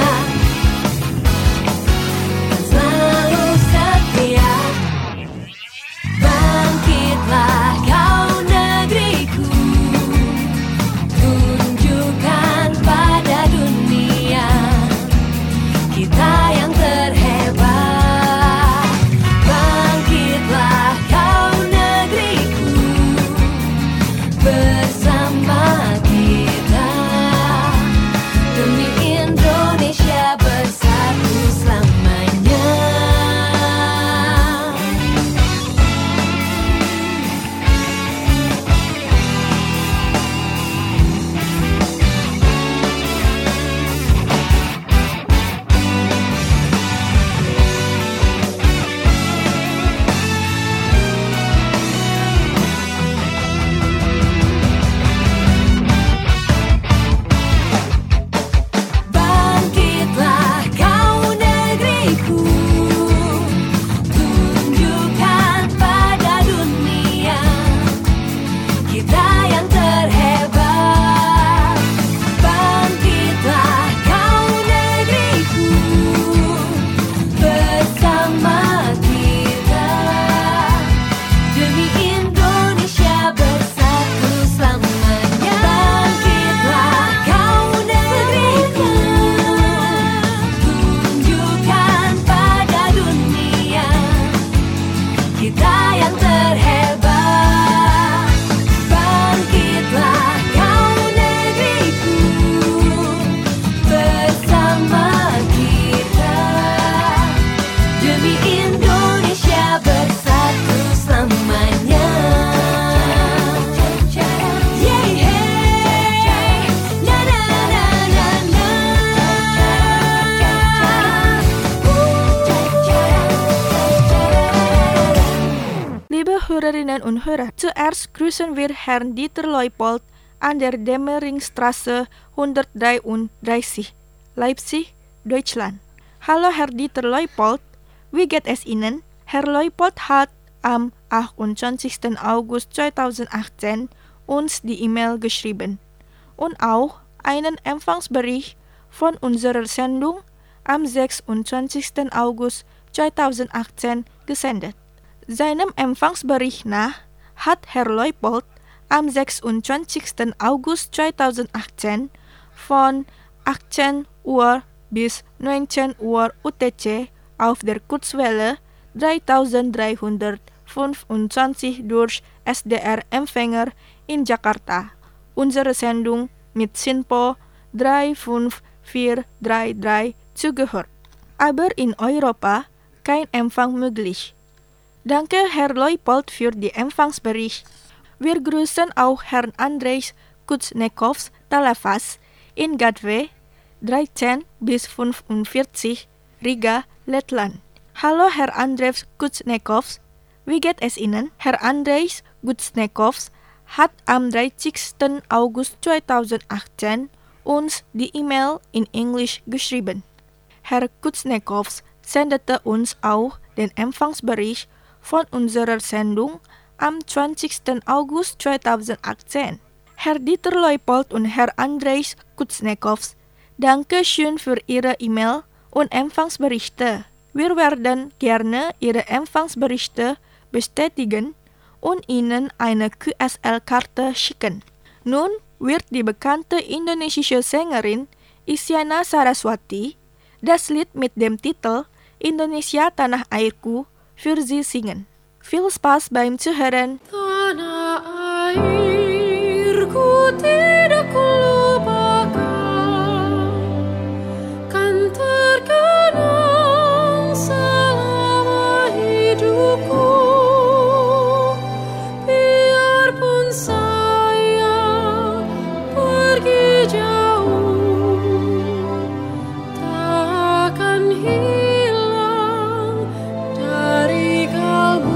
S7: kan selalu setia. Bangkitlah kau negeriku, tunjukkan pada dunia kita yang terhebat. Bangkitlah kau negeriku, bersama kita demi Indonesia bersatu selamanya. Bangkitlah kau negeriku, tunjukkan pada dunia kita yang terhebat. Bangkitlah kau negeriku, bersama kita demi Indonesia bersatu selamanya. Bangkitlah kau negeriku, tunjukkan pada dunia kita yang terhebat. Bangkitlah kau negeriku, bersama kita demi Indonesia bersatu selamanya. Yeah, hey, na na na na na.
S5: Liebe Hörerinnen und Hörer, zuerst grüßen wir Herrn Dieter Leupold an der Demmeringstraße hundertdreiunddreißig, Leipzig, Deutschland. Hallo Herr Dieter Leupold, wie geht es Ihnen? Herr Leupold hat am achtundzwanzigsten August zweitausendachtzehn uns die E-Mail geschrieben und auch einen Empfangsbericht von unserer Sendung am sechsundzwanzigsten August zweitausendachtzehn gesendet. Seinem Empfangsbericht nach hat Herr Leupold am sechsundzwanzigsten August zweitausendachtzehn von achtzehn Uhr bis neunzehn Uhr U T C auf der Kurzwelle dreitausenddreihundertfünfundzwanzig durch S D R-Empfänger in Jakarta unsere Sendung mit SINPO drei fünf vier drei drei zugehört. Aber in Europa kein Empfang möglich. Danke Herr Leupold für die Empfangsbericht. Wir grüßen auch Herrn Andrzej Kuzneckows Talafas in Gatwe dreizehn bis fünfundvierzig Riga, Lettland. Hallo Herr Andrzej Kuzneckows, wie geht es Ihnen? Herr Andrzej Kuzneckows hat am dreißigsten August zweitausendachtzehn uns die E-Mail in Englisch geschrieben. Herr Kuzneckows sendete uns auch den Empfangsbericht von unserer Sendung am zwanzigsten August zweitausendachtzehn. Herr Dieter Leupold und Herr Andrzej Kuzneckows, danke schön für Ihre E-Mail und Empfangsberichte. Wir werden gerne Ihre Empfangsberichte bestätigen und Ihnen eine Q S L-Karte schicken. Nun wird die bekannte indonesische Sängerin Isyana Saraswati das Lied mit dem Titel Indonesia Tanah Airku für Sie singen. Viel Spaß beim Zuhören.
S7: Tanah airku tidak kulupakan, kan terkenang selama hidupku. Biarpun saya pergi jauh, takkan hilang dari kalbu.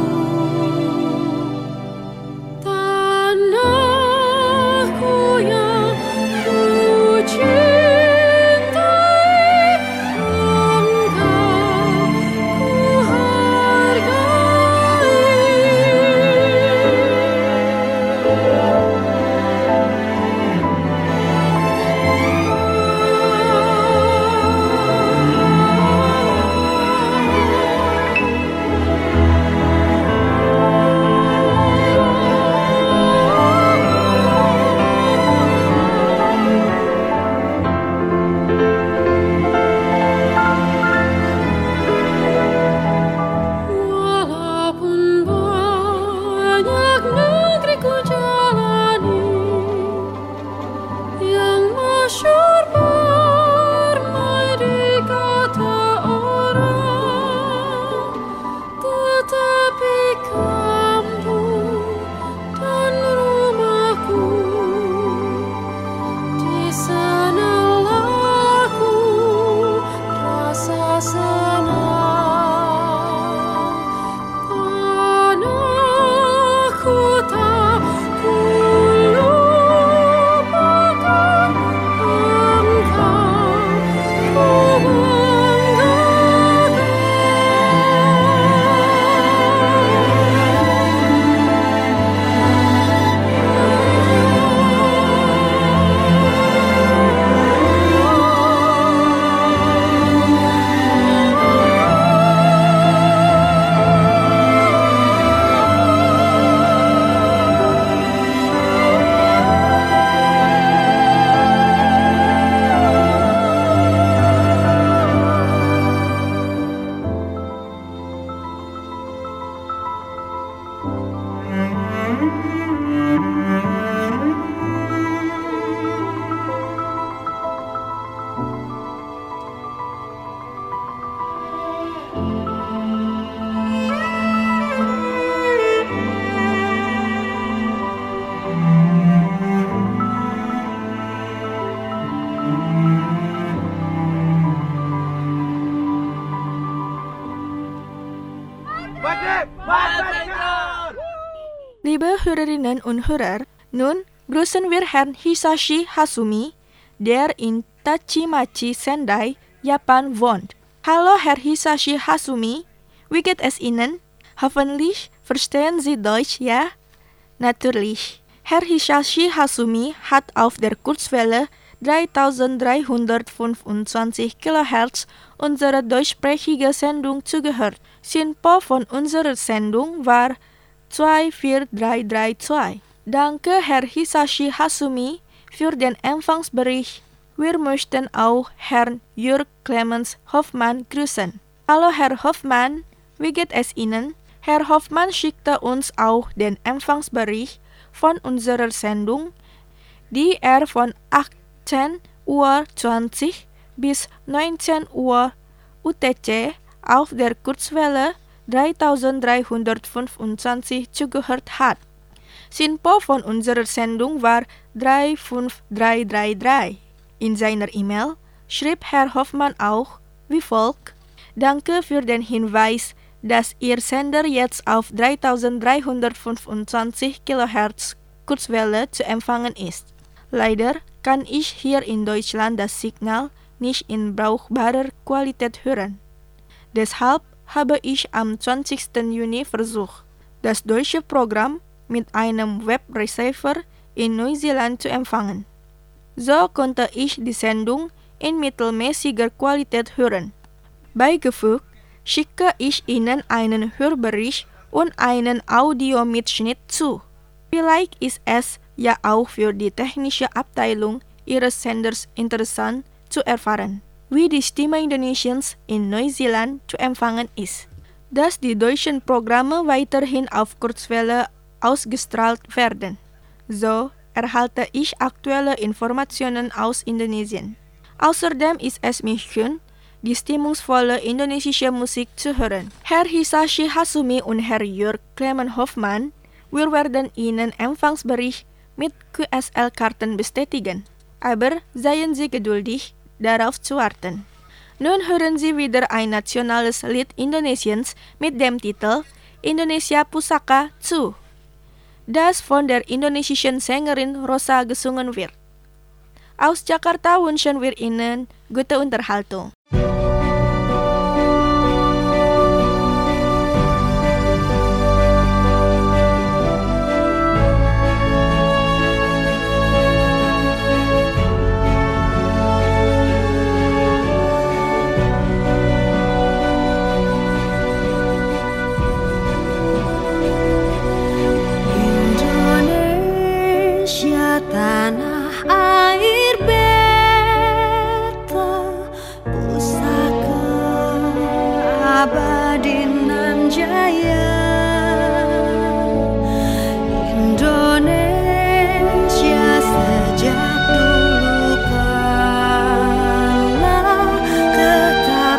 S7: Tanahku yang ku cintai, engkau ku Walaupun banyak negeri ku jalani, yang masyhur permai di kata orang, tetapi kampung dan rumahku, di sanalah ku rasa senang. Tanahku tak ku lupakan, engkau ku
S5: Liebe Hörerinnen und Hörer, nun grüßen wir Herrn Hisashi Hasumi, der in Tachimachi, Sendai, Japan wohnt. Hallo Herr Hisashi Hasumi, wie geht es Ihnen? Hoffentlich verstehen Sie Deutsch, ja? Natürlich. Herr Hisashi Hasumi hat auf der Kurzwelle dreitausenddreihundertfünfundzwanzig Kilohertz unsere deutschsprachige Sendung zugehört. Info von unserer Sendung war zwei vier drei drei zwei. Danke Herr Hisashi Hasumi für den Empfangsbericht. Wir möchten auch Herrn Jörg Clemens Hoffmann grüßen. Hallo Herr Hoffmann, wie geht es Ihnen? Herr Hoffmann schickte uns auch den Empfangsbericht von unserer Sendung, die er von achtzehn Uhr zwanzig bis neunzehn Uhr U T C auf der Kurzwelle dreitausenddreihundertfünfundzwanzig zugehört hat. Info von unserer Sendung war drei fünf drei drei drei. In seiner E-Mail schrieb Herr Hoffmann auch wie folgt: Danke für den Hinweis, dass Ihr Sender jetzt auf dreitausenddreihundertfünfundzwanzig Kilohertz Kurzwelle zu empfangen ist. Leider kann ich hier in Deutschland das Signal nicht in brauchbarer Qualität hören. Deshalb habe ich am zwanzigsten Juni versucht, das deutsche Programm mit einem Webreceiver in Neuseeland zu empfangen. So konnte ich die Sendung in mittelmäßiger Qualität hören. Beigefügt schicke ich Ihnen einen Hörbericht und einen Audiomitschnitt zu. Vielleicht ist es ja auch für die technische Abteilung Ihres Senders interessant zu erfahren, wie die Stimme Indonesiens in Neuseeland zu empfangen ist. Dass die deutschen Programme weiterhin auf Kurzwelle ausgestrahlt werden. So erhalte ich aktuelle Informationen aus Indonesien. Außerdem ist es mir schön, die stimmungsvolle indonesische Musik zu hören. Herr Hisashi Hasumi und Herr Jörg Clemens Hoffmann, wir werden Ihnen Empfangsbericht mit Q S L-Karten bestätigen. Aber seien Sie geduldig, darauf zu warten. Nun hören Sie wieder ein nationales Lied Indonesiens mit dem Titel Indonesia Pusaka zu, das von der indonesischen Sängerin Rosa gesungen wird. Aus Jakarta wünschen wir Ihnen gute Unterhaltung.
S7: Tanah air beta, pusaka abadi nan jaya. Indonesia sejak dulu kala tetap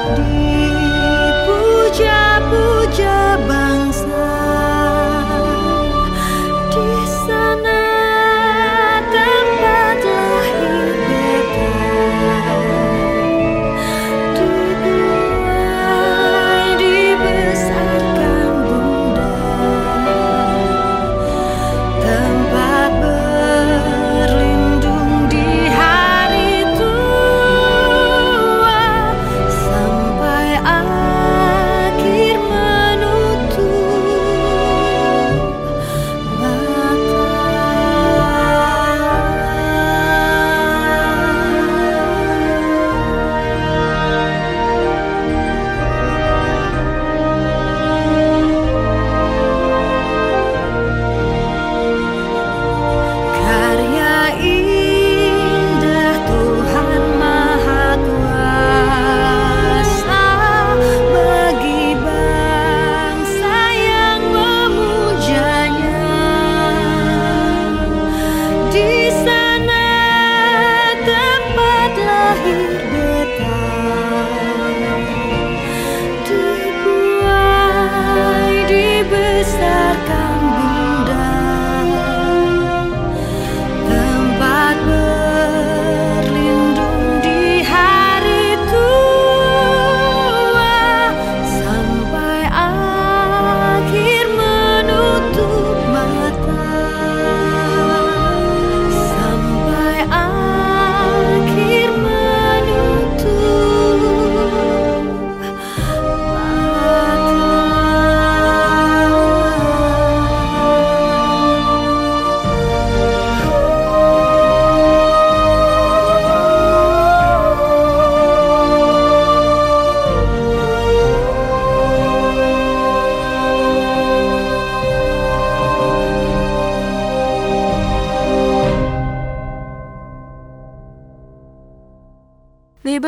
S7: dipuja-puja bangsa. Di sana dibesarkan bumi.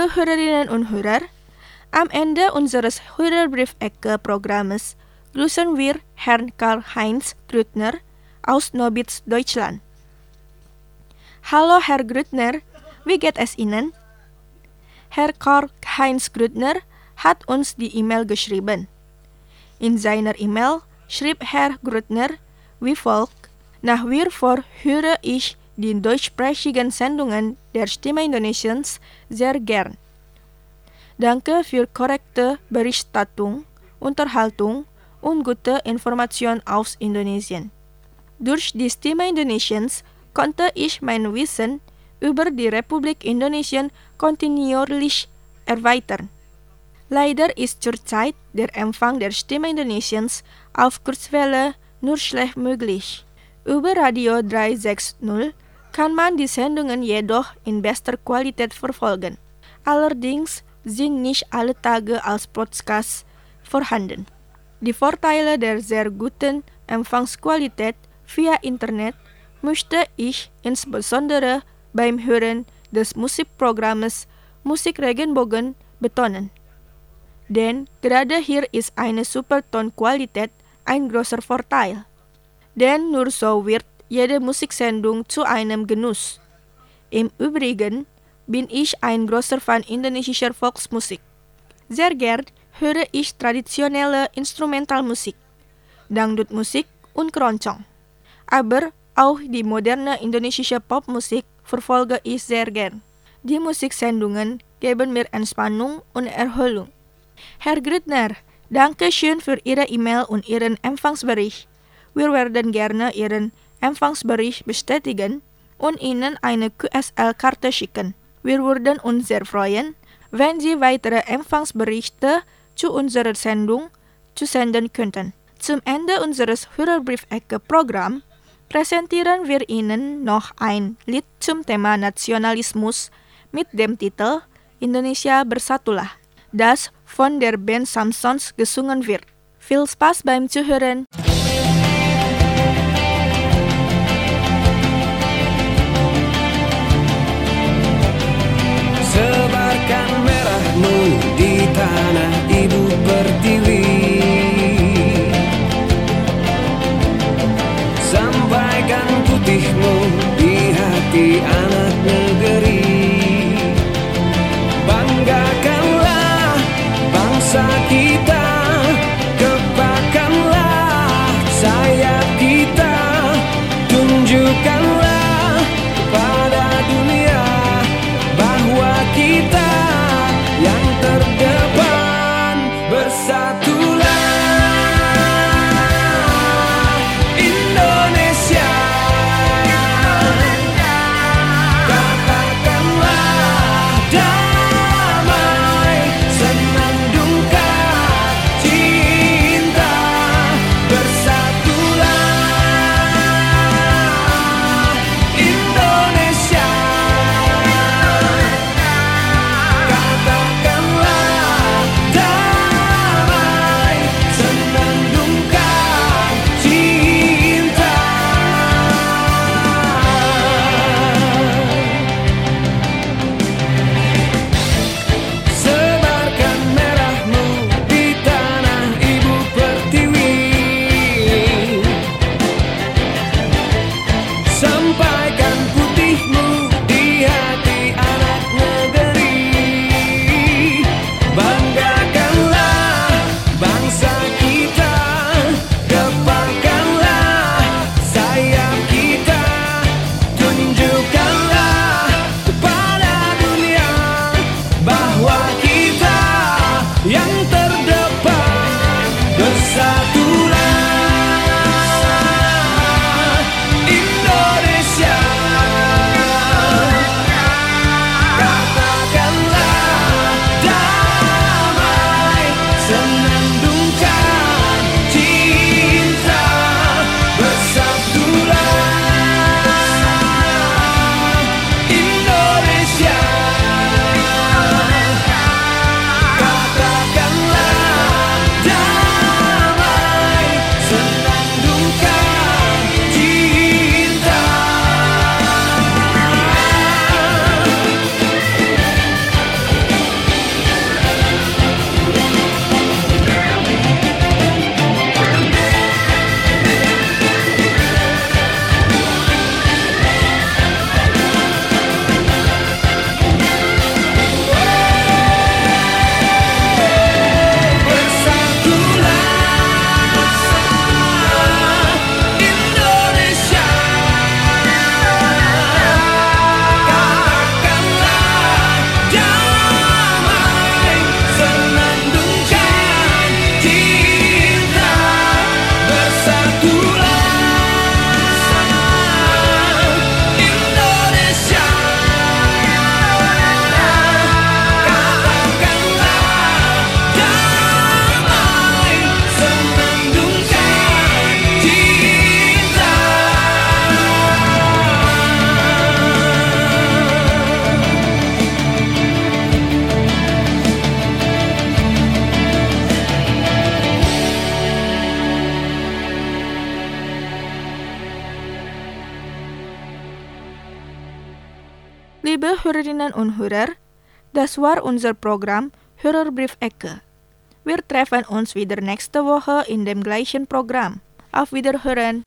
S5: Liebe Hörerinnen und Hörer, am Ende unseres Hörerbriefecke-Programmes grüßen wir Herrn Karl-Heinz Grüttner aus Nobitz, Deutschland. Hallo Herr Grüttner, wie geht es Ihnen? Herr Karl-Heinz Grüttner hat uns die E-Mail geschrieben. In seiner E-Mail schrieb Herr Grüttner wie folgt: Nach wie vor höre ich die deutschsprachigen Sendungen der Stimme Indonesiens sehr gern. Danke für korrekte Berichterstattung, Unterhaltung und gute Information aus Indonesien. Durch die Stimme Indonesiens konnte ich mein Wissen über die Republik Indonesien kontinuierlich erweitern. Leider ist zurzeit der Empfang der Stimme Indonesiens auf Kurzwelle nur schlecht möglich. Über Radio dreihundertsechzig kann man die Sendungen jedoch in bester Qualität verfolgen. Allerdings sind nicht alle Tage als Podcast vorhanden. Die Vorteile der sehr guten Empfangsqualität via Internet möchte ich insbesondere beim Hören des Musikprogramms Musik Regenbogen betonen. Denn gerade hier ist eine super Tonqualität ein großer Vorteil. Denn nur so wird jede Musiksendung zu einem Genuss. Im Übrigen bin ich ein großer Fan indonesischer Volksmusik. Sehr gern höre ich traditionelle Instrumentalmusik, Dangdutmusik und Keroncong. Aber auch die moderne indonesische Popmusik verfolge ich sehr gern. Die Musiksendungen geben mir Entspannung und Erholung. Herr Grüttner, danke schön für Ihre E-Mail und Ihren Empfangsbericht. Wir werden gerne Ihren Empfangsbericht bestätigen und Ihnen eine Q S L-Karte schicken. Wir würden uns sehr freuen, wenn Sie weitere Empfangsberichte zu unserer Sendung zusenden könnten. Zum Ende unseres Hörerbriefecke-Programms präsentieren wir Ihnen noch ein Lied zum Thema Nationalismus mit dem Titel Indonesia Bersatulah, das von der Band Samsons gesungen wird. Viel Spaß beim Zuhören!
S8: Sebarkan merahmu di tanah ibu pertiwi, sampaikan putihmu di hati anak negeri. Banggakanlah bangsa kita, kepakanlah sayap kita, tunjukkanlah kepada dunia bahwa kita yang terdepan. Bersatulah Indonesia, katakanlah damai, senandungkan
S5: Hörerinnen und Hörer, das war unser Programm Hörerbriefecke. Wir treffen uns wieder nächste Woche in dem gleichen Programm. Auf Wiederhören!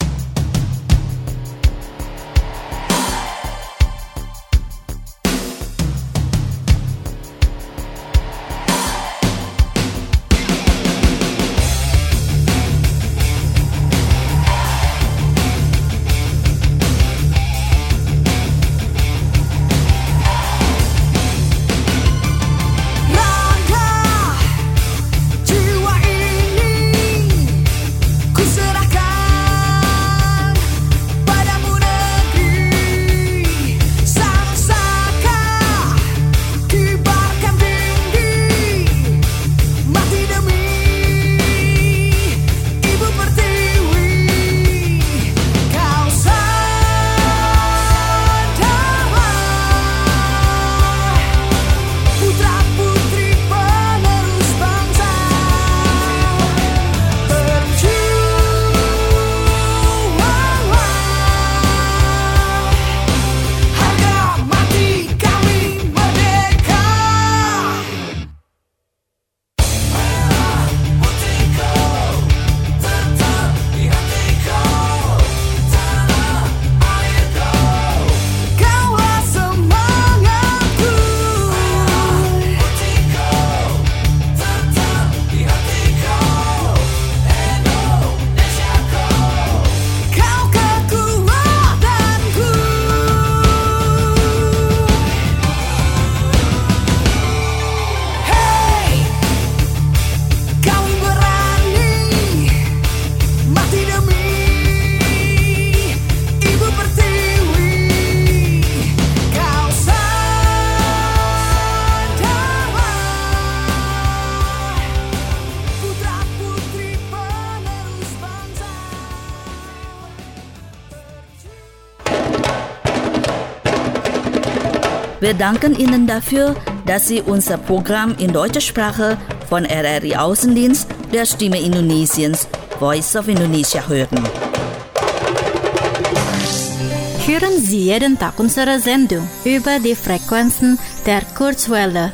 S2: Wir danken Ihnen dafür, dass Sie unser Programm in deutscher Sprache von R R I Außendienst der Stimme Indonesiens, Voice of Indonesia hören.
S3: Hören Sie jeden Tag unsere Sendung über die Frequenzen der Kurzwelle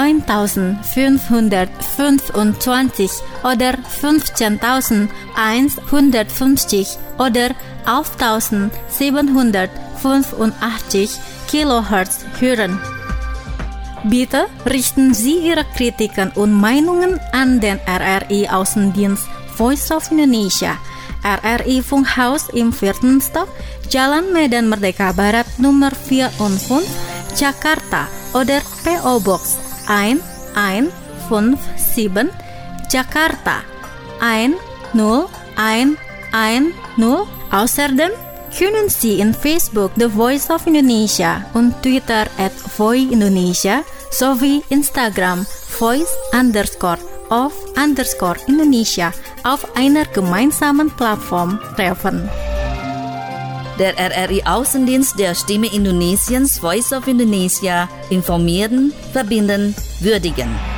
S3: neuntausendfünfhundertfünfundzwanzig oder fünfzehntausendeinhundertfünfzig oder elftausendsiebenhundertfünfundachtzig Kilohertz hören. Bitte richten Sie Ihre Kritiken und Meinungen an den R R I Außendienst Voice of Indonesia, R R I Funkhaus im vierten Stock, Jalan Medan Merdeka Barat Nummer vierundfünfzig, Jakarta oder P O Box eins eins fünf sieben, Jakarta eins null eins eins null. Außerdem können Sie in Facebook The Voice of Indonesia und Twitter at Voi Indonesia sowie Instagram Voice underscore of underscore Indonesia auf einer gemeinsamen Plattform treffen.
S2: Der R R I Außendienst der Stimme Indonesiens, Voice of Indonesia, informieren, verbinden, würdigen.